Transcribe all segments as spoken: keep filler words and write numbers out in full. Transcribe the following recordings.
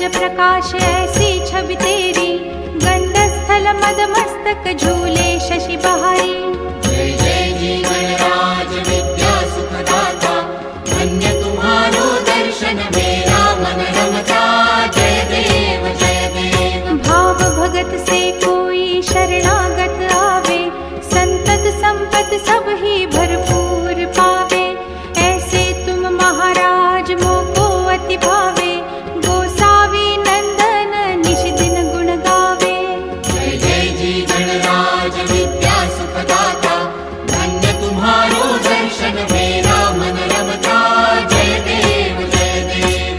प्रकाश ऐसी छवि तेरी, गंडस्थल मद मस्तक झूले शशि बहारी। जय जय जी गणराज विद्या सुखदाता, धन्य तुम्हारो दर्शन मेरा मन रमता। जय देव जय देव। भाव भगत से कोई शरणागत आवे, संतत संपत सब ही भरपूर पावे। ऐसे तुम महाराज मोको अति भावे, गोसावी नंदन निश दिन गुण गावे। जय जय जी गणराज विद्या सुखदाता, धन्य तुम्हारो दर्शन मेरा मन रमता। जय देव जय देव।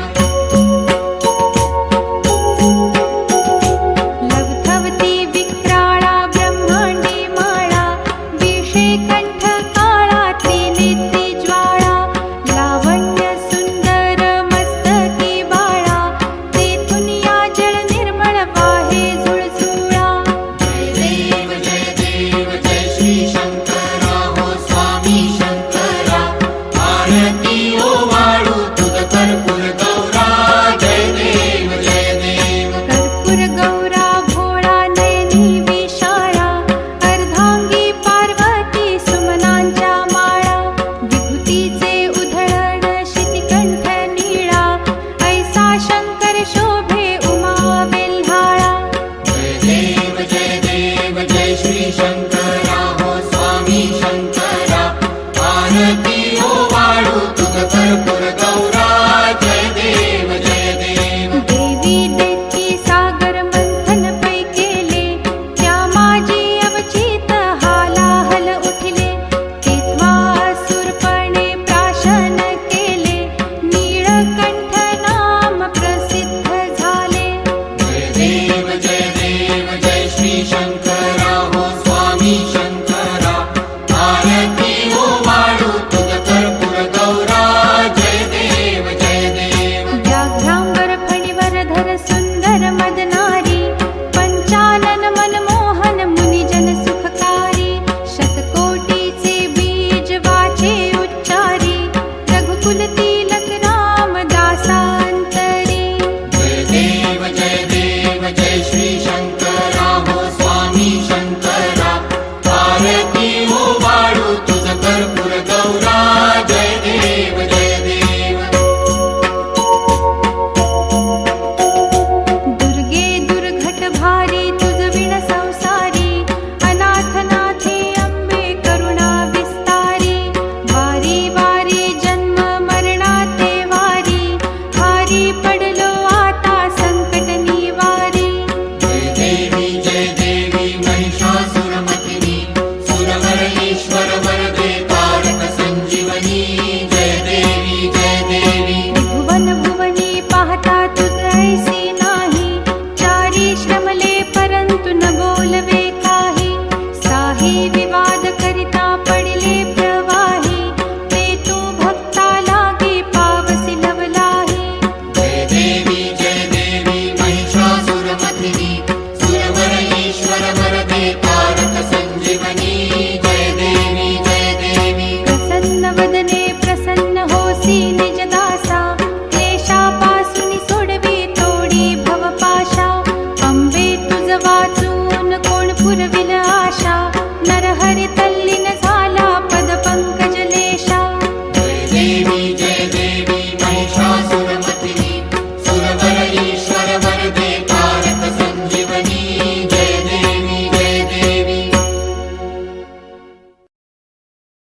लवथवती विक्राळा ब्रह्मांडी माळा, विषे कंठ काळा त्रिनेत्री ज्वाळा। लावण्य सुंदर मस्तकी बाळा, तेथून या जळ निर्मळ वाहे झुळझुळा। जय देव जय देव जय श्री शंकरा हो स्वामी शंकरा, आरती ओ वाळू तुझ कर्पूर गौरा। जय देव जय देव। कर्पूर गौरा भोळा नयनी विशाळा, अर्धांगी पार्वती सुमनांच्या माळा। विभूतीचे उधळण शितिकंठ नीळा, ऐसा शंकर शोभे उमा बेल्हाळा। जय देव जय देव जय श्री शंकरा हो स्वामी शंकरा, आरती ओ वाळू तुझ कर्पूर गौरा। जय देव जय देव। देवी देती सागर मंथन पै केले, त्या माझी अवचित हालाहल उठले। तेव्हा असुरपणे प्राशन केले, नीळकंठ नाम प्रसिद्ध झाले। जय देव जय देव जय श्री शंकरा हो स्वामी शंकरा, आरती ओ वाळू तुझ कर्पूर गौरा। जय देव जय देव। व्याघ्रांबर फणीवरधर सुंदर मदनारी, पंचानन मनमोहन मुनिजन सुखकारी। शतकोटीचे बीज वाचे उच्चारी, रघुकुल तिलक राम दासांतरी। जय देव जय देव जय श्री शंकरा हो स्वामी शंकरा, आरती ओ वाळू तुझ कर्पूर गौरा। जय देव जय देव। दुर्गे दुर्घट भारी तुझ विण संसारी, अनाथनाथे अंबे करुणा विस्तारी। वारी वारी जन्म मरणाते वारी, भारी पडलो आता संकट निवारी। जय देवी जय देवी महिषासुरमर्दिनी, सुरवर ईश्वर वरदे तारक संजीवनी। जय देवी जय देवी। भुवन भुवनी पाहता तुझ ऐसी नाही, चारी श्रमले परंतु न बोलवे काही। साही विवाद करिता पडले प्रवाही, ते तू भक्ता लागे पावसी लवलाही। जय देवी जय देवी महिषासुरमर्दिनी, सुरवर ईश्वर वरदे तारक संजीवनी। जय देवी जय देवी। प्रसन्न वदने प्रसन्न होसी निज दासा, क्लेशापासून सोडवी तोडी भवपाशा। अंबे तुझ वाचून कोण पुरविल आशा, नरहरी तल्लीन झाला पद पंकजलेशा। जय देवी जय